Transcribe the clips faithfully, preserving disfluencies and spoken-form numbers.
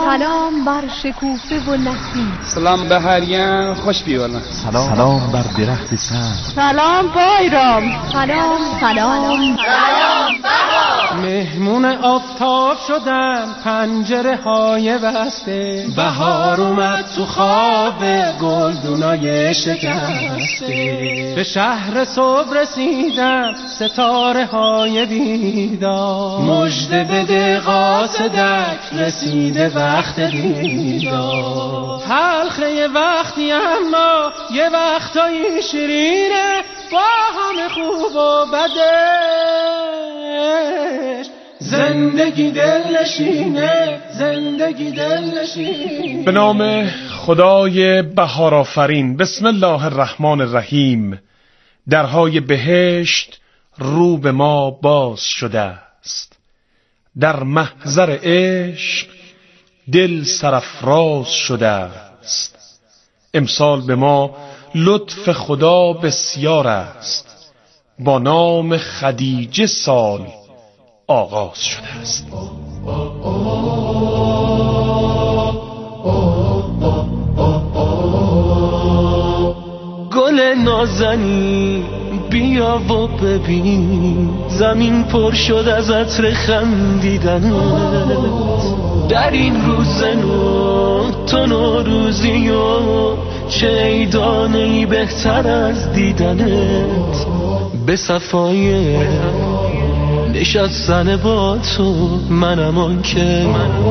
سلام بر شکوفه و نسیم، سلام به هریان خوش بیارن، سلام سلام بر درخت سبز، سلام بایرام، سلام سلام سلام بهار. مهمون آفتاب شدم پنجره های بسته، بهار اومد تو خواب گلدونای شکسته، به شهر صبح رسیدم ستاره های بیدار، مژده بده قاصدک رسیده وقت دیدار، تلخه یه وقتی اما یه وقتایی شیرینه، با همه خوب و بدش زندگی دلنشینه، زندگی دلنشینه. به نام خدای بهار آفرین. بسم الله الرحمن الرحیم. درهای بهشت رو به ما باز شده است، در محضر عشق دل سرافراز شده است. امسال به ما لطف خدا بسیار است، با نام خدیجه سال آغاز شده است. گل نازنی بیا و ببین، زمین پر شد از عطر خندیدنت، در این روز نو تو نوروزی و چه عیدانه‌ای بهتر از دیدنت، به صفای نشستن با تو منم آن که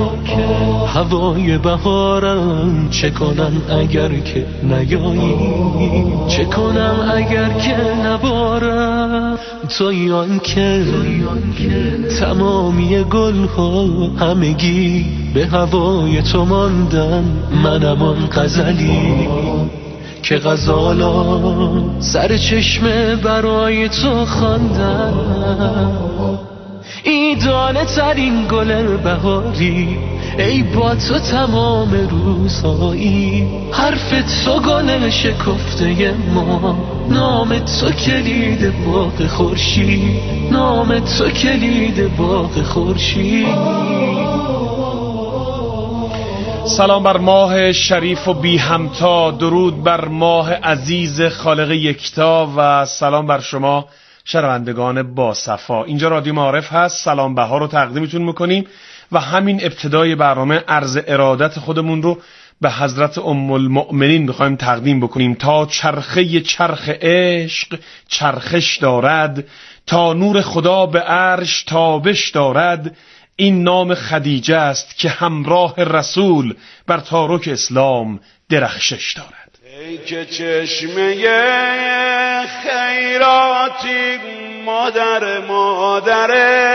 هوای بهارم، چه کنم اگر که نیایی، چه کنم اگر که نبارم، توی آن که تمامی گلها همگی به هوای تو ماندن، منم آن غزلی که غزالا سر چشمه برای تو خواندن، ایدانه ترین گل بهاری ای با تو تمام روزهایی، حرف تو گل شکفته ما، نام تو کلید باغ خورشید، نام تو کلید باغ خورشید. سلام بر ماه شریف و بی همتا، درود بر ماه عزیز خالق یکتا و سلام بر شما شنوندگان با صفا. اینجا رادیو معارف هست. سلام بهار رو تقدیمتون میکنیم و همین ابتدای برنامه عرض ارادت خودمون رو به حضرت ام المؤمنین میخوایم تقدیم بکنیم تا چرخه چرخ عشق چرخش دارد، تا نور خدا به عرش تابش دارد. این نام خدیجه است که همراه رسول بر تارک اسلام درخشش دارد. ای که چشمه خیراتی مادر مادر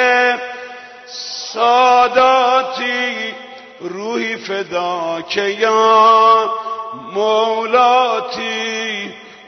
ساداتی، روحی فدا که یا مولاتی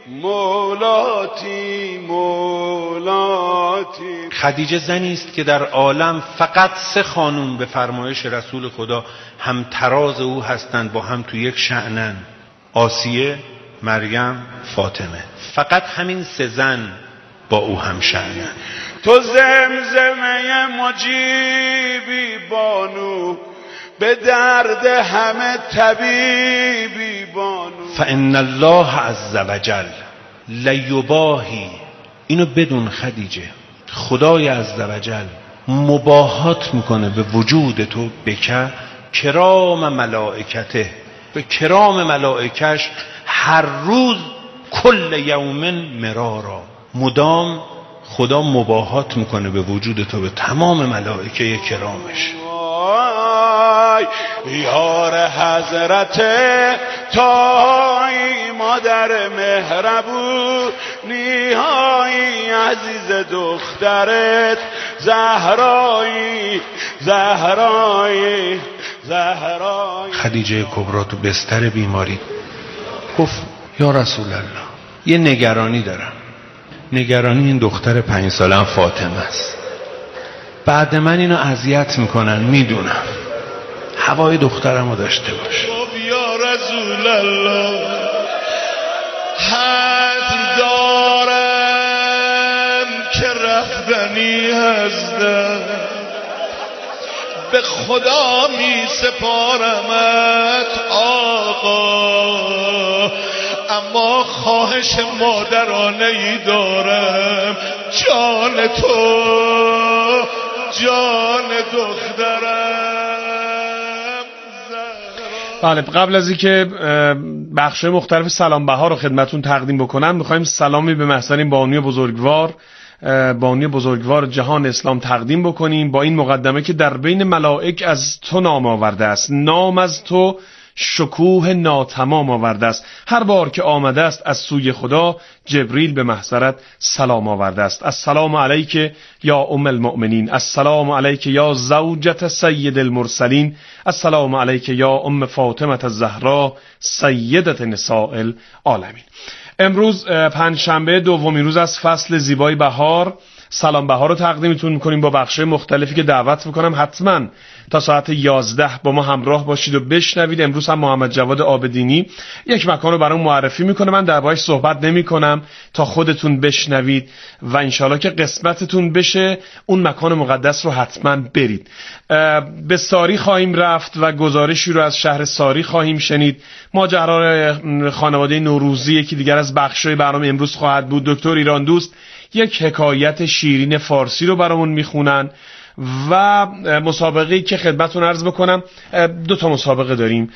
مولاتی مولاتی. خدیجه زنی است که در عالم فقط سه خانوم به فرمایش رسول خدا هم تراز او هستند، با هم تو یک شأنن: آسیه، مریم، فاطمه. فقط همین سه زن با او هم شأنن. تو زمزمه مجیبی بانو، به درد همه طبیبی بانو. فإن الله عز وجل لیباهی، اینو بدون خدیجه، خدای عز وجل مباهات میکنه به وجود تو، بکه کرام ملائکته، به کرام ملائکش هر روز کل یوم مرارا، مدام خدا مباهات میکنه به وجود تو به تمام ملائکه کرامش. یار حضرت تایی مادر مهربونی های عزیز دخترت زهرایی زهرایی زهرایی. خدیجه کبری تو بستر بیماری گفت یا رسول الله، یه نگرانی دارم. نگرانی این دختر پنج سالم فاطمه است. بعد من اینو اذیت میکنن، میدونم. هوای دخترم رو داشته باش. یا رسول الله، حد دارم که رفتنی هستم، به خدا می سپارمت آقا، اما خواهش مادرانه ای دارم، جان تو جان دخترم. بله، قبل از اینکه بخش‌های مختلف سلام بهار رو خدمتون تقدیم بکنم، می‌خوایم سلامی به محضر بانوی بزرگوار بانوی بزرگوار جهان اسلام تقدیم بکنیم با این مقدمه که در بین ملائک از تو نام آورده است، نام از تو شکوه ناتمام آورده است. هر بار که آمده است از سوی خدا، جبریل به محضرت سلام آورده است. السلام علیک یا ام المؤمنین، السلام علیک یا زوجة سید المرسلین، السلام علیک یا ام فاطمه الزهرا سیدة نساء العالمین. امروز پنجشنبه دومین روز از فصل زیبای بهار، سلام بهار رو تقدیمتون میکنیم با بخشای مختلفی که دعوت میکنم حتما تا ساعت یازده با ما همراه باشید و بشنوید. امروز هم محمد جواد عابدینی یک مکان رو برام معرفی میکنه، من دربارش صحبت نمیکنم تا خودتون بشنوید و انشالله که قسمتتون بشه اون مکان مقدس رو حتما برید. به ساری خواهیم رفت و گزارشی رو از شهر ساری خواهیم شنید. ماجرای خانواده نوروزی یکی دیگر از بخشای برنامه امروز خواهد بود. دکتر ایران دوست یک حکایت شیرین فارسی رو برامون میخونن و مسابقه‌ای که خدمتتون عرض بکنم، دو تا مسابقه داریم.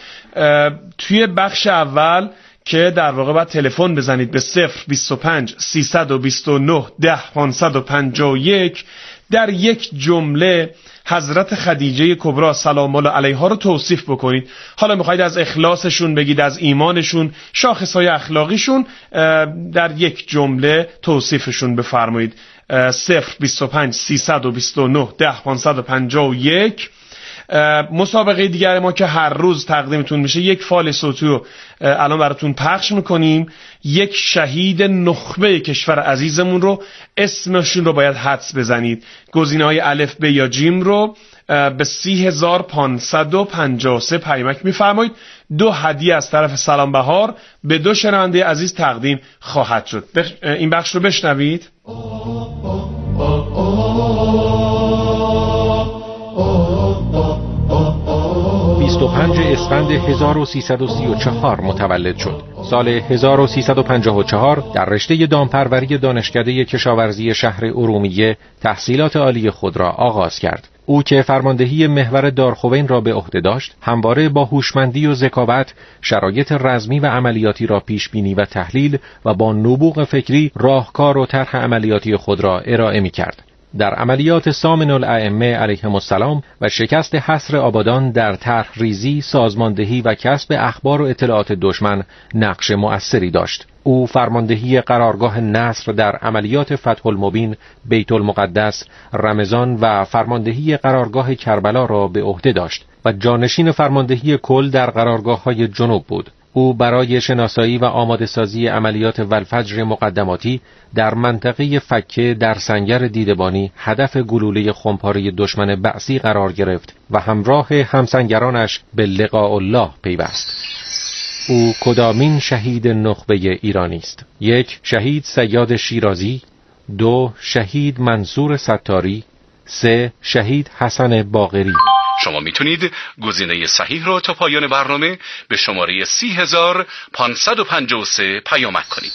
توی بخش اول که در واقع باید تلفن بزنید به صفر بیست و پنج سیصد و بیست و نه ده پانصد و پنجاه و یک، در یک جمله حضرت خدیجه کبری سلام الله علیها رو توصیف بکنید. حالا میخواید از اخلاصشون بگید، از ایمانشون، شاخصهای اخلاقیشون، در یک جمله توصیفشون بفرمایید. صفر بیست و پنج سیصد و بیست و نه ده پانصد و پنجاه و یک. مسابقه دیگر ما که هر روز تقدیمتون میشه، یک فایل صوتی رو الان براتون پخش میکنیم. یک شهید نخبه کشور عزیزمون رو، اسمشون رو باید حدس بزنید. گزینه‌های الف ب یا جیم رو به سی هزار و پانصد و پنجاه و سه پیامک میفرمایید. دو هدیه از طرف سلام بهار به دو شنونده عزیز تقدیم خواهد شد. این بخش رو بشنوید. بیست و پنج اسفند هزار و سیصد و سی و چهار متولد شد. سال هزار و سیصد و پنجاه و چهار در رشته دامپروری دانشکده کشاورزی شهر ارومیه تحصیلات عالی خود را آغاز کرد. او که فرماندهی محور دارخوین را به عهده داشت، همواره با هوشمندی و ذکاوت شرایط رزمی و عملیاتی را پیش بینی و تحلیل و با نبوغ فکری راهکار و طرح عملیاتی خود را ارائه می کرد. در عملیات سامن الائمه علیهم السلام و شکست حصر آبادان در طرح ریزی، سازماندهی و کسب اخبار و اطلاعات دشمن نقش مؤثری داشت. او فرماندهی قرارگاه نصر در عملیات فتح المبین، بیت المقدس، رمضان و فرماندهی قرارگاه کربلا را به عهده داشت و جانشین فرماندهی کل در قرارگاه‌های جنوب بود. او برای شناسایی و آماده سازی عملیات والفجر مقدماتی در منطقه فکه در سنگر دیدبانی هدف گلوله خمپاره دشمن بعثی قرار گرفت و همراه همسنگرانش به لقاء الله پیوست. او کدامین شهید نخبه ایرانی است؟ یک، شهید صیاد شیرازی. دو، شهید منصور ستاری. سه، شهید حسن باقری. شما میتونید گزینه صحیح رو تا پایان برنامه به شماره سی هزار و پانصد و پنجاه و سه پیامک کنید.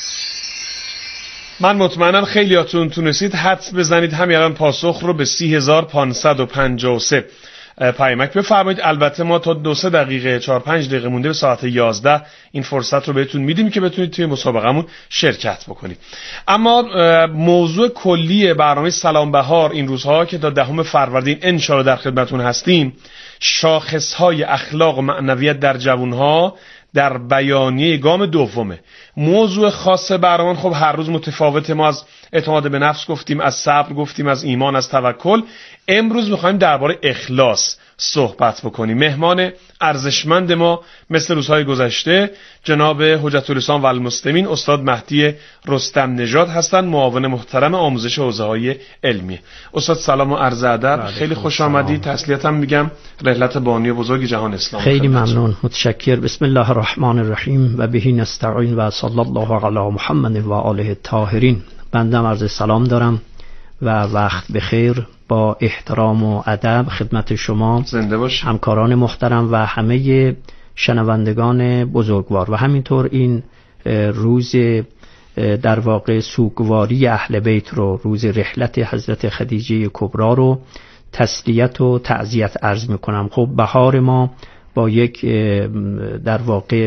من مطمئنم خیلیاتون تونستید حدس بزنید. همین الان پاسخ رو به سی هزار و پانصد و پنجاه و سه پیامک بفرمایید. البته ما تا دو سه دقیقه چهار پنج دقیقه مونده به ساعت یازده این فرصت رو بهتون میدیم که بتونید توی مسابقمون شرکت بکنید. اما موضوع کلی برنامه سلام بهار این روزها که تا دهم فروردین ان شاء الله در خدمتتون هستیم، شاخصهای اخلاق و معنویت در جوانها در بیانیه گام دومه. موضوع خاص برنامه خب هر روز متفاوته. ما از اعتماد به نفس گفتیم، از صبر گفتیم، از ایمان، از توکل. امروز میخوایم درباره اخلاص صحبت بکنیم. مهمان ارزشمند ما مثل روزهای گذشته جناب حجت الاسلام و المسلمین استاد مهدی رستم نژاد هستند، معاون محترم آموزش حوزه‌های علمی. استاد سلام و عرض ادب، خیلی خوش آمدید. تسلیتم میگم رحلت بانی بزرگ جهان اسلام. خیلی ممنون، متشکر. بسم الله الرحمن الرحیم و به نستعین و صلی الله علی محمد و آله الطاهرین. بنده عرض سلام دارم و وقت بخیر. با احترام و ادب خدمت شما زنده باش، همکاران محترم و همه شنوندگان بزرگوار، و همینطور این روز در واقع سوگواری اهل بیت رو، روز رحلت حضرت خدیجه کبری رو تسلیت و تعزیت عرض میکنم. خب بهار ما با یک در واقع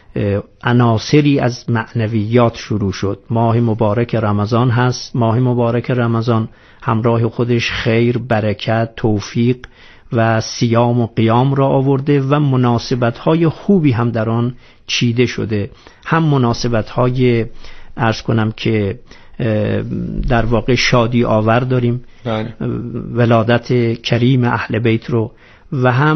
عناصری از معنویات شروع شد. ماه مبارک رمضان هست. ماه مبارک رمضان همراه خودش خیر، برکت، توفیق و صیام و قیام را آورده و مناسبت‌های خوبی هم در آن چیده شده. هم مناسبت‌های عرض کنم که در واقع شادی آور داریم، ولادت کریم اهل بیت رو، و هم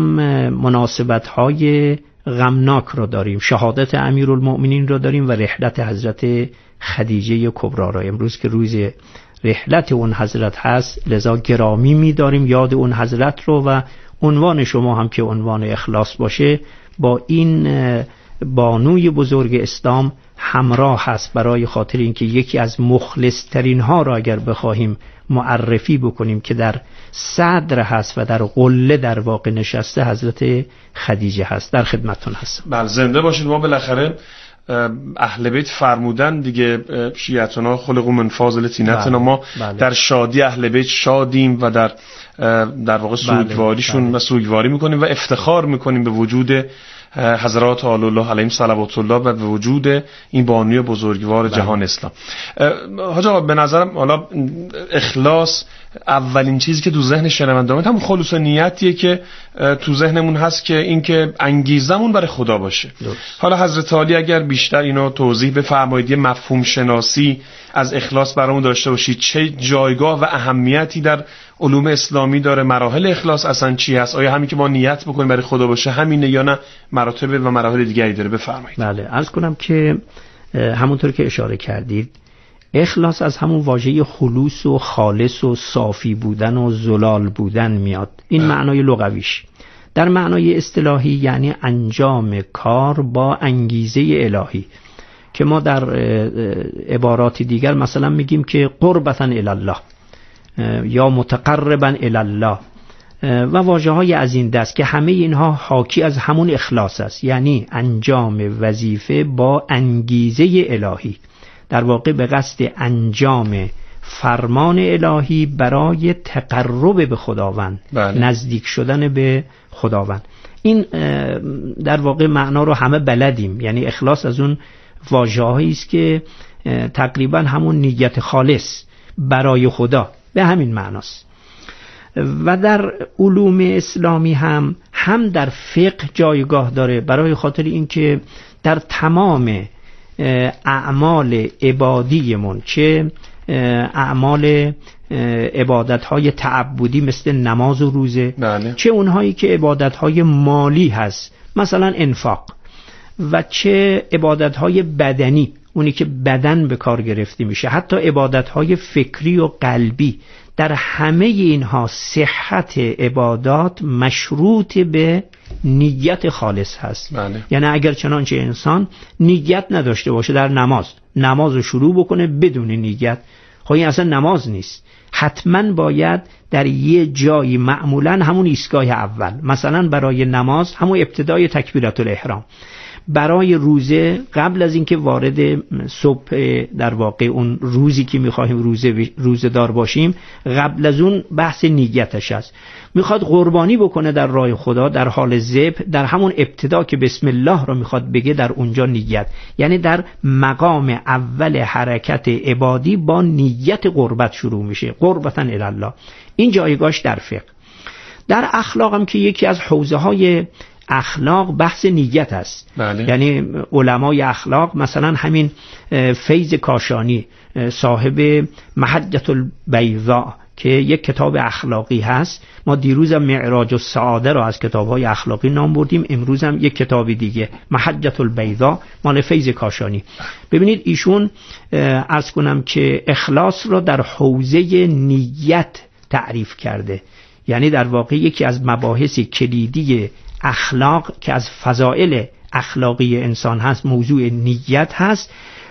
مناسبت‌های غمناک رو داریم، شهادت امیرالمؤمنین رو داریم و رحلت حضرت خدیجه کبری را. امروز که روز رحلت اون حضرت هست، لذا گرامی می‌داریم یاد اون حضرت رو، و عنوان شما هم که عنوان اخلاص باشه با این بانوی بزرگ اسلام همراه هست، برای خاطر اینکه یکی از مخلص ترین ها را اگر بخواهیم معرفی بکنیم که در صدر هست و در قله در واقع نشسته، حضرت خدیجه هست. در خدمتتون هستم. بله زنده باشید. ما بالاخره اهل بیت فرمودن دیگه، شیعتنا خلقوا من فاضل طینتنا، ما بله. در شادی اهل بیت شادیم و در در واقع سوگواریشون بله. بله. سوگواری میکنیم و افتخار میکنیم به وجود حضرات آل الله علیهم صلوات الله و به وجود این بانوی بزرگوار بله. جهان اسلام. حاج آقا به نظرم حالا اخلاص اولین چیزی که تو ذهن شنوندگان همون خلوص نیتیه که تو ذهنمون هست، که این که انگیزمون برای خدا باشه. درست. حالا حضرت علی اگر بیشتر اینو توضیح بفرمایید، مفهوم شناسی از اخلاص برامون داشته باشید، چه جایگاه و اهمیتی در علوم اسلامی داره، مراحل اخلاص اصلا چی هست، آیا همین که ما نیت بکنیم برای خدا باشه همینه یا نه مراتب و مراحل دیگری داره؟ بفرمایید. بله عرض کنم که همونطور که اشاره کردید، اخلاص از همون واژه خلوص و خالص و صافی بودن و زلال بودن میاد. این اه. معنای لغویش. در معنای اصطلاحی یعنی انجام کار با انگیزه الهی، که ما در عبارات دیگر مثلا میگیم که قربتا الی الله یا متقربا الی الله و واژه های از این دست، که همه اینها حاکی از همون اخلاص است، یعنی انجام وظیفه با انگیزه الهی، در واقع به قصد انجام فرمان الهی برای تقرب به خداوند، بله. نزدیک شدن به خداوند. این در واقع معنا رو همه بلدیم، یعنی اخلاص از اون واژه‌هایی است که تقریبا همون نیت خالص برای خدا به همین معناست. و در علوم اسلامی هم هم در فقه جایگاه داره، برای خاطر اینکه در تمام اعمال عبادیمون، چه اعمال عبادت‌های تعبدی مثل نماز و روزه، بله. چه اونهایی که عبادت‌های مالی هست مثلا انفاق، و چه عبادت‌های بدنی، اونی که بدن به کار گرفته میشه، حتی عبادت‌های فکری و قلبی، در همه اینها صحت عبادات مشروط به نیت خالص هست. بله. یعنی اگر چنانچه انسان نیت نداشته باشه در نماز، نماز رو شروع بکنه بدون نیت، خب این اصلا نماز نیست. حتما باید در یه جایی، معمولا همون ایستگاه اول، مثلا برای نماز همون ابتدای تکبیرات الاحرام، برای روزه قبل از اینکه وارد صبح در واقع اون روزی که می‌خوایم روزه روزه دار باشیم، قبل از اون بحث نیتش است. میخواد قربانی بکنه در راه خدا، در حال ذبح، در همون ابتدا که بسم الله رو میخواد بگه، در اونجا نیت، یعنی در مقام اول حرکت عبادی با نیت قربت شروع میشه، قربتا الی الله. این جایگاهش در فقه. در اخلاق هم که یکی از حوزه های اخلاق بحث نیت است. بله. یعنی علمای اخلاق مثلا همین فیض کاشانی صاحب محجة البیضاء که یک کتاب اخلاقی هست، ما دیروزم معراج السعاده را از کتاب‌های اخلاقی نام بردیم، امروز هم یک کتاب دیگه محجة البیضاء مال فیض کاشانی. ببینید ایشون عرض کنم که اخلاص را در حوزه نیت تعریف کرده، یعنی در واقع یکی از مباحث کلیدی اخلاق که از فضائل اخلاقی انسان هست موضوع نیت هست،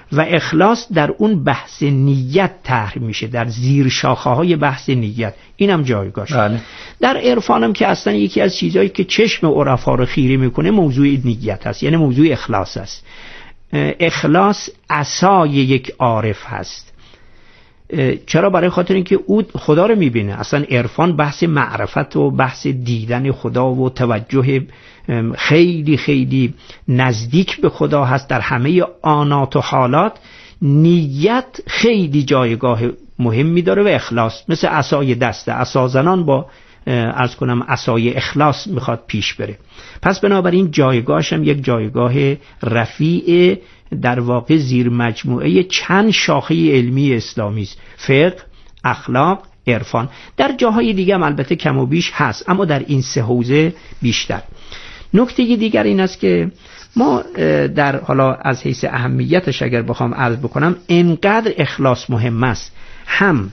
و اخلاص در اون بحث نیت طرح میشه، در زیر شاخه های بحث نیت. اینم جایگاهش. بله. در عرفانم که اصلا یکی از چیزهایی که چشم عرفا رو خیره میکنه موضوع نیت هست، یعنی موضوع اخلاص هست. اخلاص عصای یک عارف هست. چرا؟ برای خاطر اینکه او خدا رو میبینه. اصلا عرفان بحث معرفت و بحث دیدن خدا و توجه خیلی خیلی نزدیک به خدا هست در همه آنات و حالات. نیت خیلی جایگاه مهمی داره و اخلاص مثل عصای دسته، عصا زنان با عرض کنم عصای اخلاص میخواد پیش بره. پس بنابراین جایگاهش هم یک جایگاه رفیع، در واقع زیر مجموعه چند شاخه علمی اسلامی است: فقه، اخلاق، عرفان. در جاهای دیگه هم البته کم و بیش هست، اما در این سه حوزه بیشتر. نکته دیگر این است که ما در حالا از حیث اهمیتش اگر بخوام عرض بکنم، اینقدر اخلاص مهم است، هم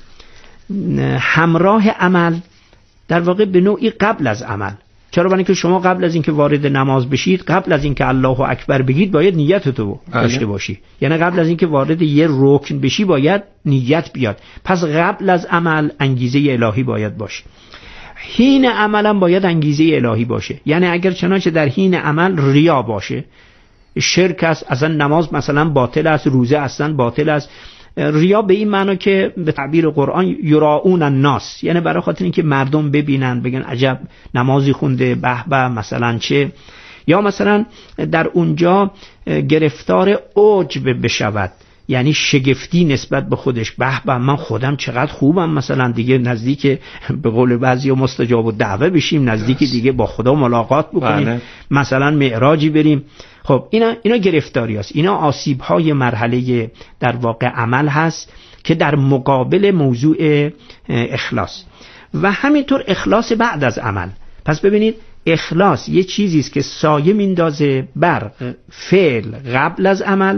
همراه عمل، در واقع به نوعی قبل از عمل. چرا؟ برای اینکه شما قبل از اینکه وارد نماز بشید، قبل از اینکه الله اکبر بگید، باید نیتتو داشته باشی. یعنی قبل از اینکه وارد یه رکن بشی باید نیت بیاد. پس قبل از عمل انگیزه الهی باید باشه. حین عمل هم باید انگیزه الهی باشه. یعنی اگر چنانچه در حین عمل ریا باشه، شرک است، اصلا نماز مثلا باطل است، روزه اصلا باطل است. ریا به این معنی که به تعبیر قرآن یراؤون الناس، یعنی برای خاطر اینکه مردم ببینن بگن عجب نمازی خونده، به به مثلا چه. یا مثلا در اونجا گرفتار عجب بشود، یعنی شگفتی نسبت به خودش، به به من خودم چقدر خوبم، مثلا دیگه نزدیک به قول بعضیا مستجاب الدعوه بشیم، نزدیک دیگه با خدا ملاقات بکنیم، بله. مثلا معراجی بریم. خب اینا اینا گرفتاری هست، اینا آسیب های مرحله در واقع عمل هست که در مقابل موضوع اخلاص. و همینطور اخلاص بعد از عمل. پس ببینید اخلاص یه چیزی است که سایه میندازه بر فعل قبل از عمل،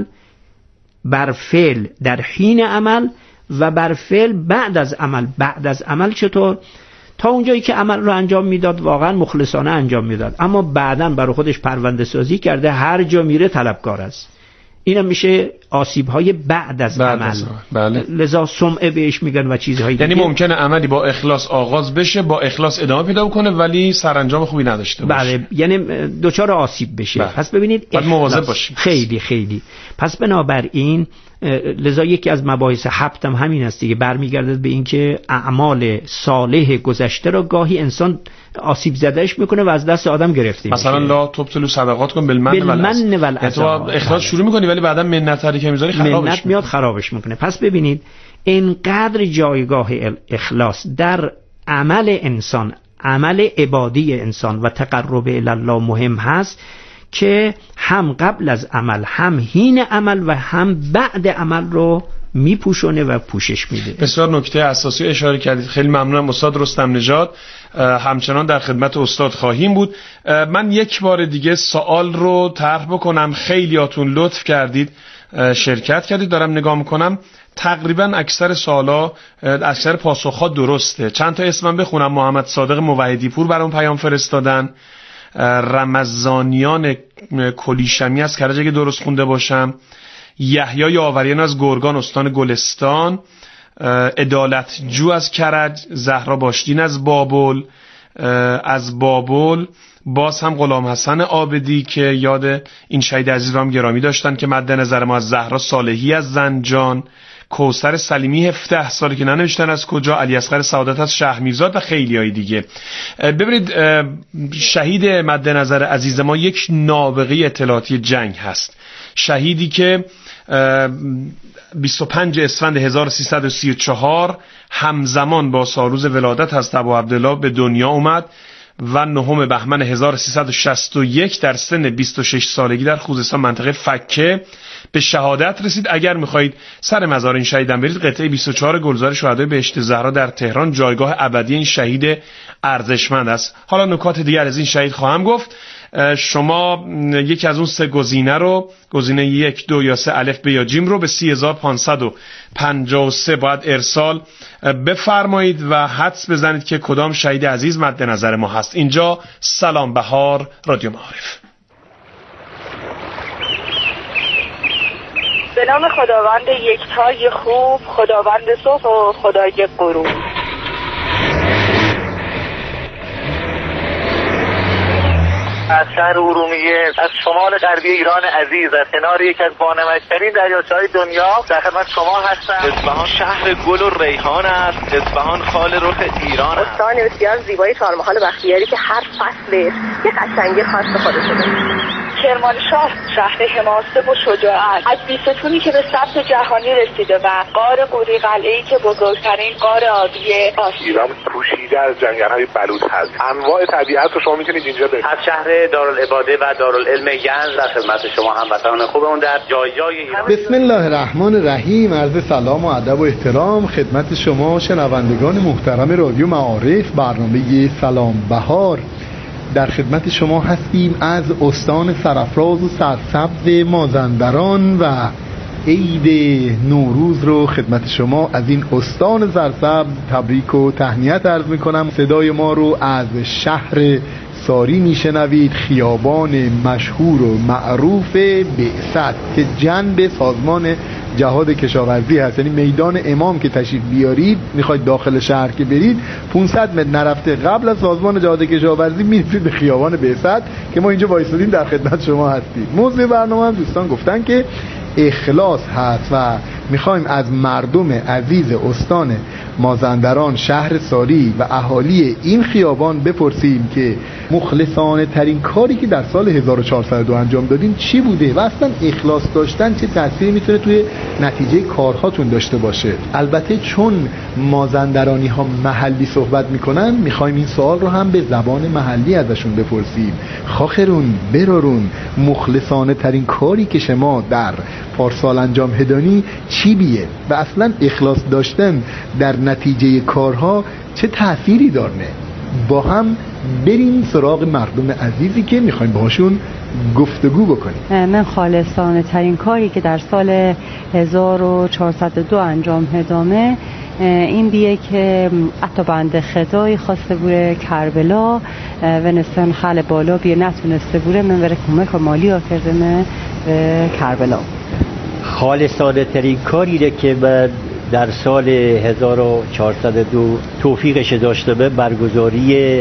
بر فعل در حین عمل و بر فعل بعد از عمل. بعد از عمل چطور؟ تا اونجایی که عمل رو انجام میداد واقعا مخلصانه انجام میداد، اما بعداً برای خودش پرونده سازی کرده، هر جا میره طلبکار است. اینا میشه آسیب‌های بعد از بعد عمل. از بله. لذا سمعه بهش میگن و چیزهای دیگه. یعنی ممکنه عملی با اخلاص آغاز بشه، با اخلاص ادامه پیدا کنه، ولی سرانجام خوبی نداشته باشه. بله، یعنی دوچار آسیب بشه. بله. پس ببینید باید مواظب باشیم. خیلی خیلی. پس بنابراین لذا یکی از مباحث هبت هم همین است دیگه، برمیگردد به اینکه اعمال صالح گذشته را گاهی انسان آسیب زدهش میکنه و از دست آدم گرفته میشه. مثلا لا تبطلوا صدقات کن بالمن والعذا. تو اخلاص شروع میکنی ولی بعدا منت هری که میذاری خرابش منت میاد خرابش میکنه. پس ببینید اینقدر جایگاه اخلاص در عمل انسان، عمل عبادی انسان و تقرب الی الله مهم هست که هم قبل از عمل، هم حین عمل و هم بعد عمل رو میپوشونه و پوشش میده. بسیار نکته اساسی اشاره کردید. خیلی ممنونم استاد رستم نژاد، همچنان در خدمت استاد خواهیم بود. من یک بار دیگه سوال رو طرح بکنم، خیلیاتون لطف کردید شرکت کردید، دارم نگاه میکنم تقریبا اکثر سوالا، اکثر پاسخها درسته. چند تا اسمم بخونم. محمد صادق موحدی پور برام پیام فرستادن، رمضانیان کلیشمی از کرج اگه درست خونده باشم، یحیی یاوریان از گرگان استان گلستان، عدالت جو از کرج، زهرا باشدین از بابل، از بابل باز هم غلام حسن عابدی که یاد این شهید عزیز رو هم گرامی داشتن که مد نظر ما، از زهرا صالحی از زنجان، کوثر سلیمی هفده سالی که ننوشتن از کجا، علی اصغر سعادت از شهرمیرزاد و خیلی های دیگه. ببینید شهید مد نظر عزیز ما یک نابغه اطلاعاتی جنگ هست، شهیدی که بیست و پنج اسفند هزار و سیصد و سی و چهار همزمان با سالروز ولادت حضرت ابوعبدالله به دنیا اومد و نهم بهمن هزار و سیصد و شصت و یک در سن بیست و شش سالگی در خوزستان منطقه فکه به شهادت رسید. اگر میخواهید سر مزار این شهیدم برید، قطعه بیست و چهار گلزار شهدای بهشت زهرا در تهران جایگاه ابدی این شهید ارزشمند است. حالا نکات دیگر از این شهید خواهم گفت. شما یکی از اون سه گزینه رو، گزینه یک، دو یا سه، الف ب یا جیم رو به سی هزار و پانصد و پنجاه و سه باید ارسال بفرمایید و حدس بزنید که کدام شهید عزیز مد نظر ما هست. اینجا سلام بهار رادیو معارف. به نام خداوند یکتای خوب، خداوند صبح و خدای غروب. از شهر ارومیه، از شمال غربی ایران عزیز، از کنار یک از بانمک‌ترین دریاچه‌های دنیا در خدمت شما هستم. اصفهان شهر گل و ریحان است. اصفهان خال رخ ایران است. استان بسیار زیبای چهارمحال بختیاری که هر فصلش یک قشنگی خاص به خودش داره. کرمانشاه شهر حماسه و شجاعت، از بیستونی که به ثبت جهانی رسیده و غار قوری قلعه‌ای که بزرگترین غار آبی آسیا. ایران پوشیده از جنگل‌های بلوط هست. انواع طبیعت رو شما میتونید اینجا ببینید. از شهر دارالعباده و دارالعلم گنج در خدمت شما هموطنان خوبمون در جای جای ایران. بسم الله الرحمن الرحیم. عرض سلام و ادب و احترام خدمت شما شنوندگان محترم رادیو معارف، برنامه سلام بهار. در خدمت شما هستیم از استان سرافراز و سرسبز مازندران و عید نوروز رو خدمت شما از این استان سرسبز تبریک و تهنیت عرض میکنم. صدای ما رو از شهر ساری میشنوید، خیابان مشهور و معروف بعثت که جنب سازمان جهاد کشاورزی هست، یعنی میدان امام که تشریف بیارید میخواید داخل شهر که برید پانصد متر نرفته قبل از سازمان جهاد کشاورزی میرسید به خیابان بعثت که ما اینجا وایسادیم در خدمت شما هستیم. موضوع برنامه هم دوستان گفتن که اخلاص هست و میخوایم از مردم عزیز استان مازندران، شهر ساری و اهالی این خیابان بپرسیم که مخلصانه ترین کاری که در سال هزار و چهارصد و دو انجام دادین چی بوده و اصلا اخلاص داشتن چه تأثیری میتونه توی نتیجه کارهاتون داشته باشه. البته چون مازندرانی ها محلی صحبت میکنن میخوایم این سوال رو هم به زبان محلی ازشون بپرسیم. خاخرون برارون، مخلصانه ترین کاری که شما در پارسال انجام هدانی چی بیه و اصلا اخلاص داشتن در نتیجه کارها چه تأثیری دارنه. با هم بریم سراغ مردم عزیزی که میخوایم باهاشون گفتگو بکنیم. من خالصانه ترین کاری که در سال هزار و چهارصد و دو انجام هدامه این بیه که حتی بنده خدای خواسته بوده کربلا و نسان خل بالا بیه نتونسته بوده من بره کمک مالی ها کرده من به کربلا. خالصانه ترین کاری که من در سال هزار و چهارصد و دو توفیقش داشته به برگزاری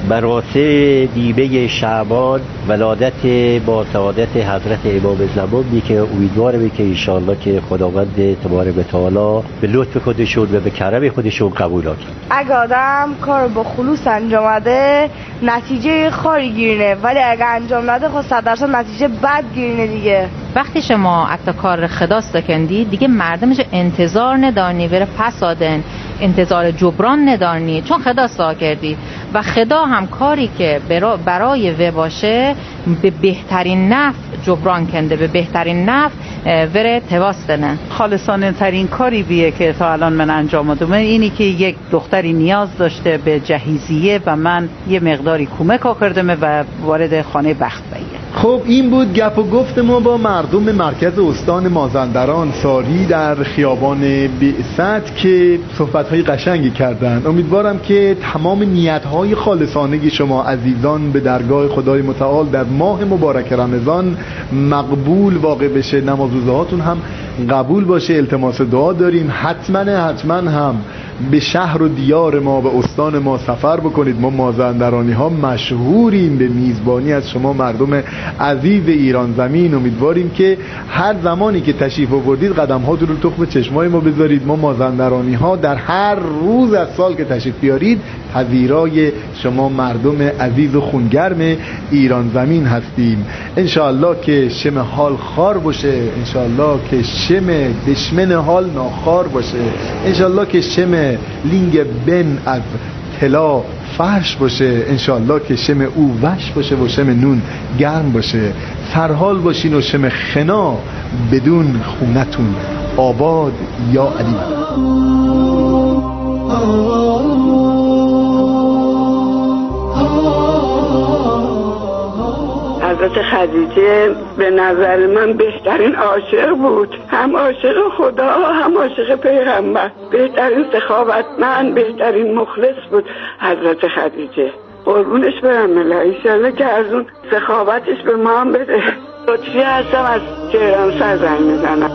مراسم نیمه شعبان ولادت با سعادت حضرت امام زمان بی که امیدوارم که انشاءالله که خداوند تبارک و تعالی به لطف خودشون و به کرم خودشون قبول کنه. اگه آدم کار با خلوص انجام بده نتیجه خاری گیرینه، ولی اگه انجام نده خود صد درصد نتیجه بد گیرینه دیگه. وقتی شما حتی کار خدا سکندی دیگه مردمش انتظار ندارنی بره پس آدن، انتظار جبران ندارنی چون خدا سا کردی و خدا هم کاری که برای و باشه به بهترین نفع جبران کنده، به بهترین نفع وره تواسطنه. خالصانه ترین کاری بیه که تا الان من انجام دادم اینی که یک دختری نیاز داشته به جهیزیه و من یه مقداری کمک کردم و وارد خانه بخت بیه. خب این بود گپ و گفت ما با مردم مرکز استان مازندران ساری در خیابان بعثت که صحبت‌های قشنگی کردن. امیدوارم که تمام نیت‌های خالصانه شما عزیزان به درگاه خدای متعال در ماه مبارک رمضان مقبول واقع بشه، نماز روزهاتون هم قبول باشه. التماس دعا داریم، حتما حتما هم به شهر و دیار ما و استان ما سفر بکنید. ما مازندرانی ها مشهوریم به میزبانی از شما مردم عزیز ایران زمین. امیدواریم که هر زمانی که تشریف آوردید قدم هاتون رو تخم چشمای ما بذارید. ما مازندرانی ها در هر روز از سال که تشریف بیارید پذیرای شما مردم عزیز و خونگرم ایران زمین هستیم. انشاءالله که شم حال خار باشه، انشاءالله که شم دشمن حال ناخار باشه، انشاءالله که شم لینگ بن از طلا فرش باشه، انشاءالله که شم او وش باشه و شم نون گرم باشه. سرحال باشین و شم خنا بدون خونتون آباد یا علی. حضرت خدیجه به نظر من بهترین عاشق بود، هم عاشق خدا هم عاشق پیغمبر، بهترین سخاوتمند، بهترین مخلص بود حضرت خدیجه. قربونش برم الله، ایشالله که از اون سخاوتش به ما هم بده. لطفی هستم از تهران سر زنگ میزنم.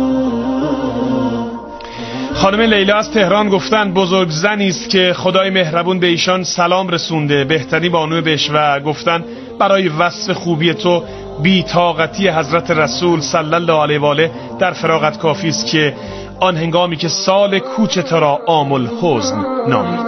خانم لیلا از تهران گفتن بزرگ زنی است که خدای مهربون به ایشان سلام رسونده، بهترین بانو بهش، و گفتن برای وصف خوبی تو بی طاقتی حضرت رسول صلی الله علیه و آله در فراغت کافی است که آن هنگامی که سال کوچ تو را عام الحزن نامید.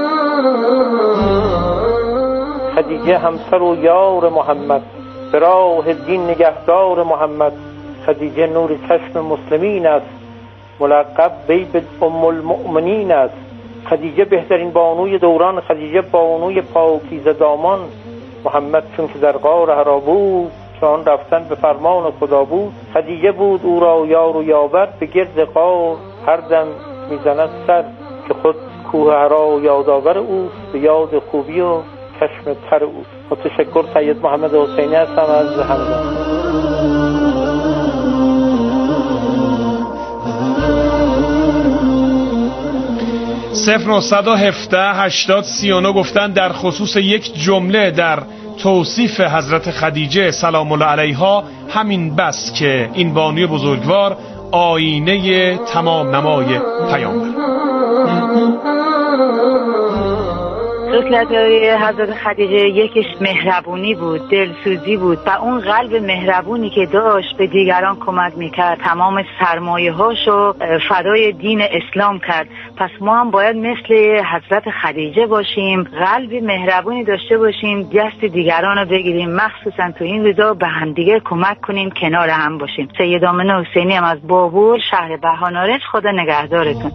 خدیجه همسر و یار محمد، به راه دین نگهدار محمد. خدیجه نور چشم مسلمین است، ملقب بیب ام المؤمنین است. خدیجه بهترین بانوی دوران، خدیجه بانوی پاکیزه دامان. محمد چون که در غار حرا بود، چون رفتن به فرمان خدا بود. خدیجه بود او را یار و یاور، به گرد غار هر دم میزند سر. که خود کوه حرا یادآور اوست، به یاد خوبی و چشم تر اوست. متشکر. سید محمد حسینی هستم از همدان. صفر نهصد و هفده هشتاد سی و نه گفتن در خصوص یک جمله در توصیف حضرت خدیجه سلام الله علیها همین بس که این بانوی بزرگوار آینه تمام نمای پیامبر. خصلت‌های حضرت خدیجه یکیش مهربونی بود، دلسوزی بود و اون قلب مهربونی که داشت به دیگران کمک میکرد، تمام سرمایه‌هاشو فدای دین اسلام کرد. پس ما هم باید مثل حضرت خدیجه باشیم، قلب مهربونی داشته باشیم، دست دیگران رو بگیریم، مخصوصا تو این روزا به همدیگه کمک کنیم، کنار هم باشیم. سید آمنه حسینی هم از بابل شهر بهانارس. خدا نگهدارتون.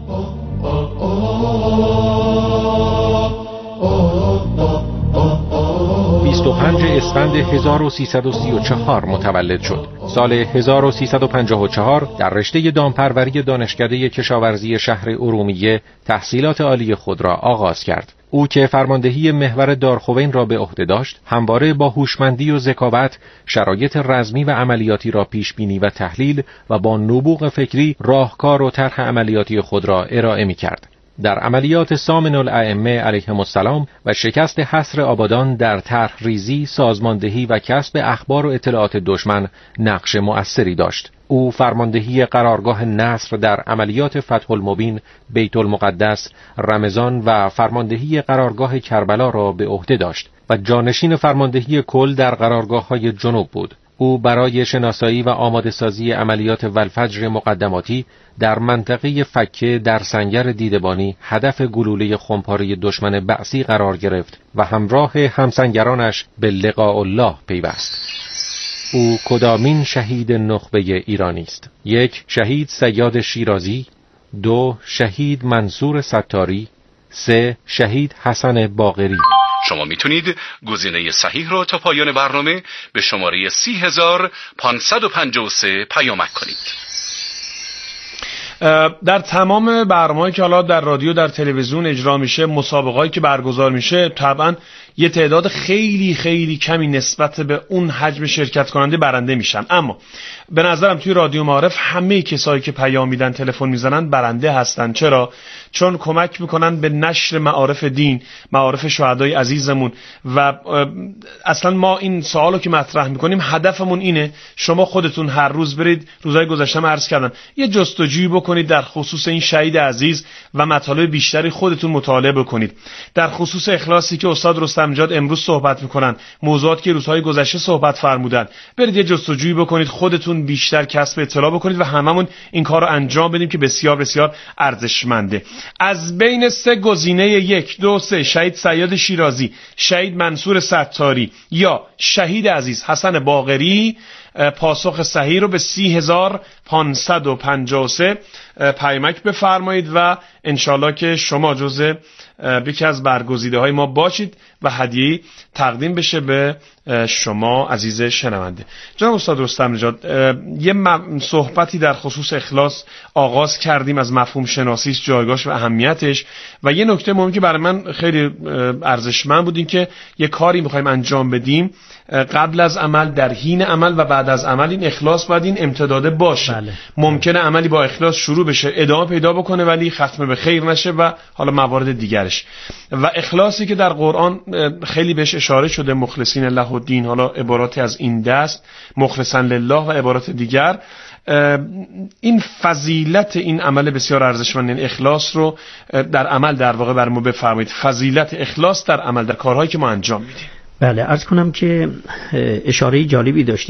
بیست و پنج اسفند هزار و سیصد و سی و چهار متولد شد. سال هزار و سیصد و پنجاه و چهار در رشته دامپروری دانشکده کشاورزی شهر ارومیه تحصیلات عالی خود را آغاز کرد. او که فرماندهی محور دارخوین را به عهده داشت، همواره با هوشمندی و ذکاوت شرایط رزمی و عملیاتی را پیش بینی و تحلیل و با نبوغ فکری راهکار و طرح عملیاتی خود را ارائه می‌کرد. در عملیات سامن الائمه علیهم السلام و شکست حصر آبادان در طرح ریزی، سازماندهی و کسب اخبار و اطلاعات دشمن نقش مؤثری داشت. او فرماندهی قرارگاه نصر در عملیات فتح المبین، بیت المقدس، رمضان و فرماندهی قرارگاه کربلا را به عهده داشت و جانشین فرماندهی کل در قرارگاه‌های جنوب بود. او برای شناسایی و آماده سازی عملیات والفجر مقدماتی در منطقه فکه در سنگر دیدبانی هدف گلوله خمپاره دشمن بعثی قرار گرفت و همراه همسنگرانش به لقاء الله پیوست. او کدامین شهید نخبه ایرانی است؟ یک، شهید صیاد شیرازی. دو، شهید منصور ستاری. سه، شهید حسن باقری. شما میتونید گزینه صحیح رو تا پایان برنامه به شماره سی هزار پانصد و پنجاه و سه پیامک کنید. در تمام برنامه‌ای که حالا در رادیو در تلویزیون اجرا میشه، مسابقه‌ای که برگزار میشه، طبعا یه تعداد خیلی خیلی کمی نسبت به اون حجم شرکت کننده برنده میشن، اما به نظرم توی رادیو معارف همه کسایی که پیام میدن، تلفن میزنن، برنده هستن. چرا؟ چون کمک میکنن به نشر معارف دین، معارف شهدای عزیزمون. و اصلا ما این سوالو که مطرح میکنیم هدفمون اینه شما خودتون هر روز برید، روزهای گذشته عرض کردم، یه جستجویی بکنید در خصوص این شهید عزیز و مطالب بیشتری خودتون مطالعه بکنید. در خصوص اخلاصی که استاد رستم جاد امروز صحبت میکنن، موضوعاتی که روزهای گذشته صحبت فرمودن، برید یه جستجویی بکنید، خودتون بیشتر کسب اطلاع بکنید و هممون این کار رو انجام بدیم که بسیار بسیار ارزشمنده. از بین سه گزینه یک، دو، سه، شهید صیاد شیرازی، شهید منصور ستاری یا شهید عزیز حسن باقری، پاسخ صحیح رو به سی هزار پانصد و پنجاه و سه پیامک بفرمایید و انشالله که شما جزء یکی از برگزیده های ما باشید و هدیه تقدیم بشه به شما عزیز شنونده. جناب استاد رستم نژاد، یه صحبتی در خصوص اخلاص آغاز کردیم از مفهوم شناسیش، جایگاهش و اهمیتش، و یه نکته مهمی که برای من خیلی ارزشمند بود این که یه کاری می‌خوایم انجام بدیم، قبل از عمل، در حین عمل و بعد از عمل این اخلاص باید این امتداده باشه. بله. ممکنه عملی با اخلاص شروع بشه، ادامه پیدا بکنه، ولی ختم به خیر نشه و حالا موارد دیگرش. و اخلاصی که در قرآن خیلی بهش اشاره شده، مخلصین له الدین، حالا عبارات از این دست، مخلصا لله و عبارات دیگر، این فضیلت این عمل بسیار ارزشمند، این اخلاص رو در عمل در واقع بر ما بفرمایید، فضیلت اخلاص در عمل، در کارهایی که ما انجام میدیم. بله، عرض کنم که اشاره جالبی داشتید.